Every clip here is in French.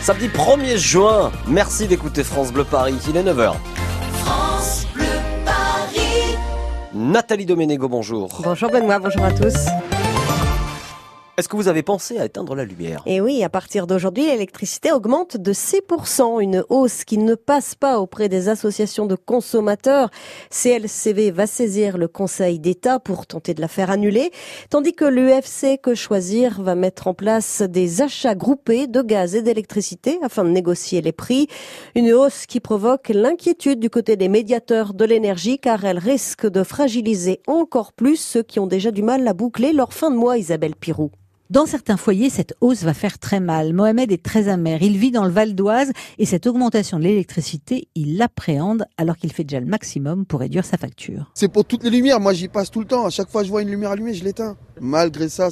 Samedi 1er juin, merci d'écouter France Bleu Paris, il est 9h. France Bleu Paris. Nathalie Doménégo, bonjour. Bonjour Benoît, bonjour à tous. Est-ce que vous avez pensé à éteindre la lumière ? Et oui, à partir d'aujourd'hui, l'électricité augmente de 6%, une hausse qui ne passe pas auprès des associations de consommateurs. CLCV va saisir le Conseil d'État pour tenter de la faire annuler, tandis que l'UFC Que Choisir va mettre en place des achats groupés de gaz et d'électricité afin de négocier les prix. Une hausse qui provoque l'inquiétude du côté des médiateurs de l'énergie car elle risque de fragiliser encore plus ceux qui ont déjà du mal à boucler leur fin de mois, Isabelle Piroux. Dans certains foyers, cette hausse va faire très mal. Mohamed est très amer. Il vit dans le Val d'Oise et cette augmentation de l'électricité, il l'appréhende alors qu'il fait déjà le maximum pour réduire sa facture. C'est pour toutes les lumières. Moi, j'y passe tout le temps. À chaque fois que je vois une lumière allumée, je l'éteins. Malgré ça,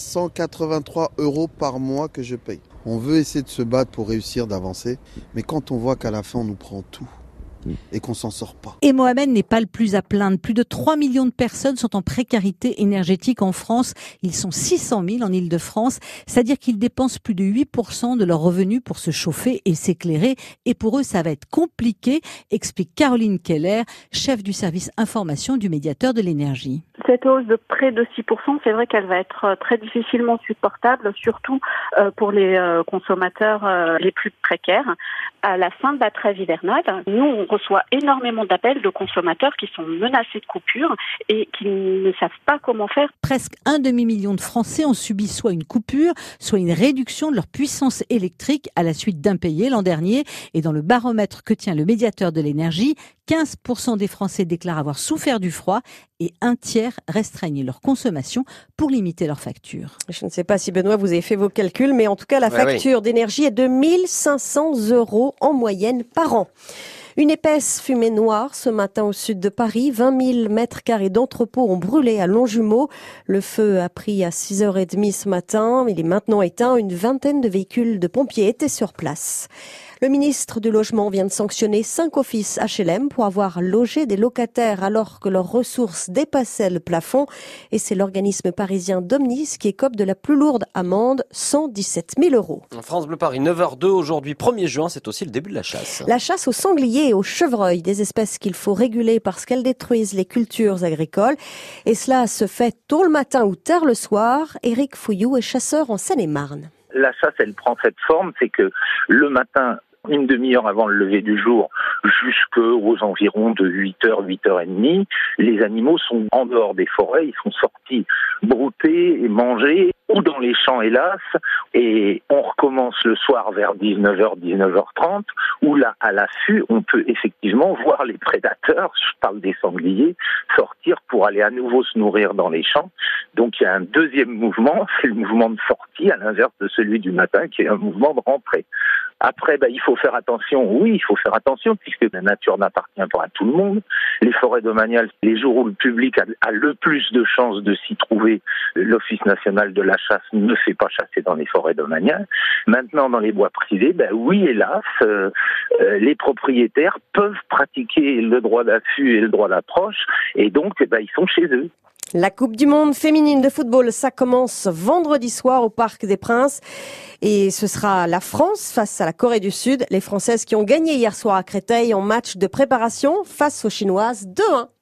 183 € par mois que je paye. On veut essayer de se battre pour réussir d'avancer. Mais quand on voit qu'à la fin, on nous prend tout et qu'on s'en sort pas. Et Mohamed n'est pas le plus à plaindre. Plus de 3 millions de personnes sont en précarité énergétique en France. Ils sont 600 000 en Île-de-France. C'est-à-dire qu'ils dépensent plus de 8% de leurs revenus pour se chauffer et s'éclairer. Et pour eux, ça va être compliqué, explique Caroline Keller, chef du service information du médiateur de l'énergie. Cette hausse de près de 6%, c'est vrai qu'elle va être très difficilement supportable, surtout pour les consommateurs les plus précaires. À la fin de la trêve hivernale, nous, on reçoit énormément d'appels de consommateurs qui sont menacés de coupure et qui ne savent pas comment faire. Presque 1 demi-million de Français ont subi soit une coupure, soit une réduction de leur puissance électrique à la suite d'impayés l'an dernier. Et dans le baromètre que tient le médiateur de l'énergie, 15% des Français déclarent avoir souffert du froid et un tiers restreignent leur consommation pour limiter leurs factures. Je ne sais pas si Benoît, vous avez fait vos calculs, mais en tout cas, la facture d'énergie est de 1 500 € en moyenne par an. Une épaisse fumée noire ce matin au sud de Paris. 20 000 mètres carrés d'entrepôts ont brûlé à Longjumeau. Le feu a pris à 6h30 ce matin. Il est maintenant éteint. Une vingtaine de véhicules de pompiers étaient sur place. Le ministre du Logement vient de sanctionner 5 offices HLM pour avoir logé des locataires alors que leurs ressources dépassaient le plafond. Et c'est l'organisme parisien Domnis qui écope de la plus lourde amende, 117 000 €. France Bleu Paris, 9h02 aujourd'hui, 1er juin, c'est aussi le début de la chasse. La chasse aux sangliers et aux chevreuils, des espèces qu'il faut réguler parce qu'elles détruisent les cultures agricoles. Et cela se fait tôt le matin ou tard le soir. Éric Fouillou est chasseur en Seine-et-Marne. La chasse, elle prend cette forme, c'est que le matin, une demi-heure avant le lever du jour, jusqu'aux environs de 8h, 8h30, les animaux sont en dehors des forêts, ils sont sortis brouter et manger, ou dans les champs hélas, et on recommence le soir vers 19h, 19h30, où là, à l'affût, on peut effectivement voir les prédateurs, je parle des sangliers, sortir pour aller à nouveau se nourrir dans les champs. Donc il y a un deuxième mouvement, c'est le mouvement de sortie, à l'inverse de celui du matin, qui est un mouvement de rentrée. Après, il faut faire attention. Oui, il faut faire attention puisque la nature n'appartient pas à tout le monde. Les forêts domaniales, les jours où le public a le plus de chances de s'y trouver, l'Office national de la chasse ne fait pas chasser dans les forêts domaniales. Maintenant, dans les bois privés, oui, hélas, les propriétaires peuvent pratiquer le droit d'affût et le droit d'approche et donc, ils sont chez eux. La Coupe du Monde féminine de football, ça commence vendredi soir au Parc des Princes. Et ce sera la France face à la Corée du Sud. Les Françaises qui ont gagné hier soir à Créteil en match de préparation face aux Chinoises 2-1.